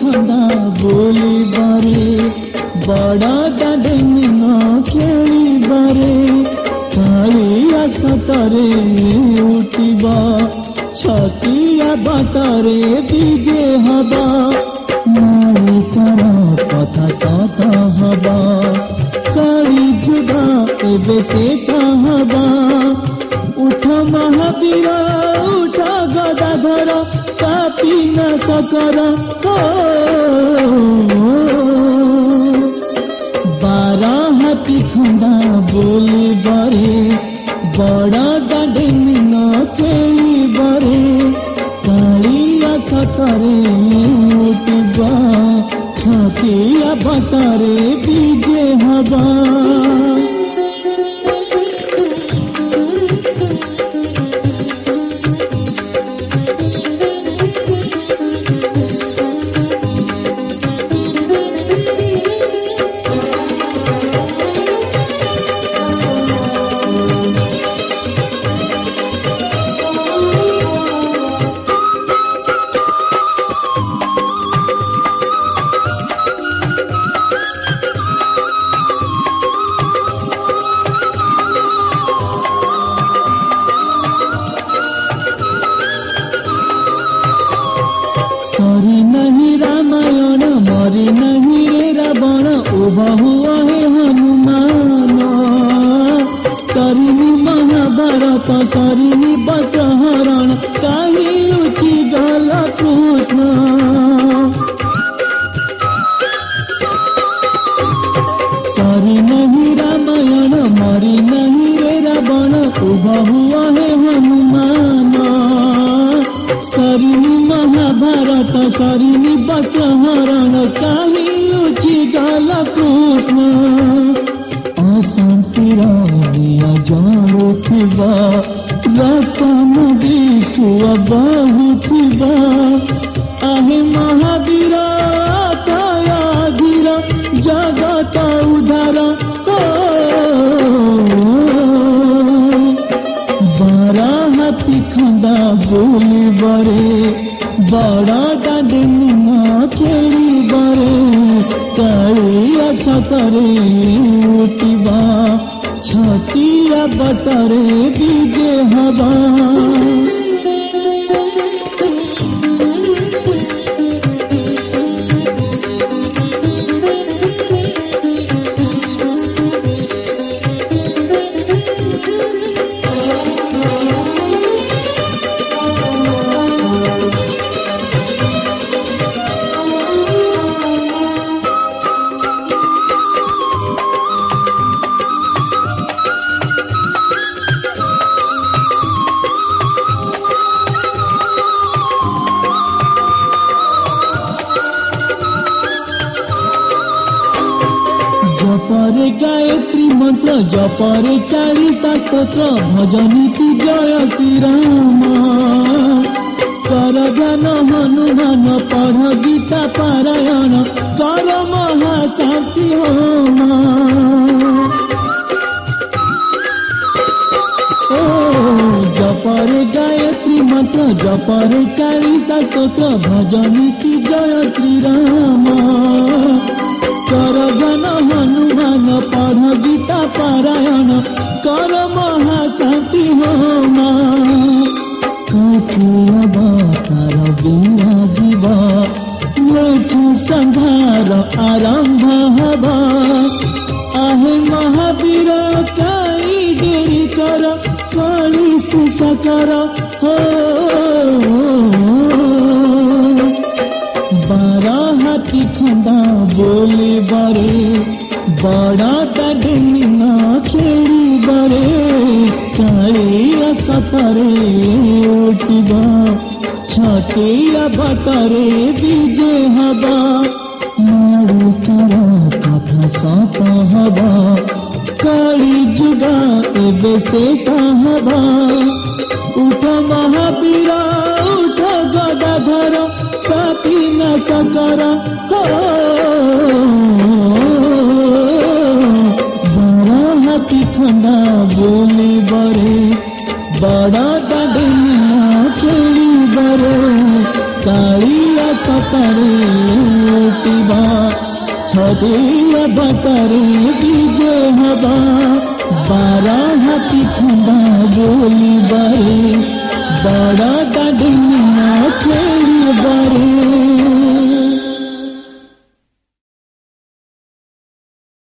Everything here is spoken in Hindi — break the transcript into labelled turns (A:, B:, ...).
A: खंडा बोली बारे बड़ा दादे मिन खेली बारे कालिया सतरे उठिबा छतिया बाटरे बीजे हबा मालिकर कथा सत हबा काली जुगा एबे शेष हबा उठ महावीर उठ गदाधर पापी नाश कर बारा हाथी खंडा बोली बारे बड़ा दादे मिन खेली बारे कालिया सतरे उठिबा छतिया बाटरे बीजे हबा सरी नहीं रामायण मरी नहीं रे रावण उभा हुआ है हनुमान सरी महाभारत सरी वस्त्रहरण कहीं लुचि गल कृष्ण सरी नहीं रामायण मरी नहीं रे रावण उभा हुआ है हनुमान सरी महाभारत सरी वस्त्रहरण कहीं लुचि गल कृष्ण अशांतिर दिया जाड़ुथिबा रक्त नदी सुआ बहुथिबा आहे महावीर अथया धीर जगत उद्धार बारा हाथी खंडा बोली बारे बड़ा दादे मिन खेली बारे कालिया सतरे उठिबा छतिया बाटरे बीजे हबा जपरे गायत्री मंत्र जपरे 40 स्तोत्र भजनीति जय श्री राम कर ध्यान हनुमान पढ़ गीता पारायण कर महाशांति होम जपरे गायत्री मंत्र जपरे 40 स्तोत्र भजनीति जय श्री राम कर ध्यान हनुमान पढ़ गीता पारायण कर महाशांति होम तार विराजिबा संहार आरंभ हबा आहे महावीर कई डेरी कर कली शेष कर बारा हाथी खंडा बोली बारे बड़ा दादे मिन खेली बारे कालिया सतरे उठिबा छतिया बाटरे बीजे हबा मालिकर कथा सत हबा काली जुगा एबे शेष हबा उठ महावीर उठ गदाधर पापी नाश कर बारा हाथी खंडा बोली बारे बड़ा दादे मिन खेली बारे कालिया सतरे लोटिबा छदिया बटरे विजय हवा 12 हाथी खंडा बोली बारे बड़ा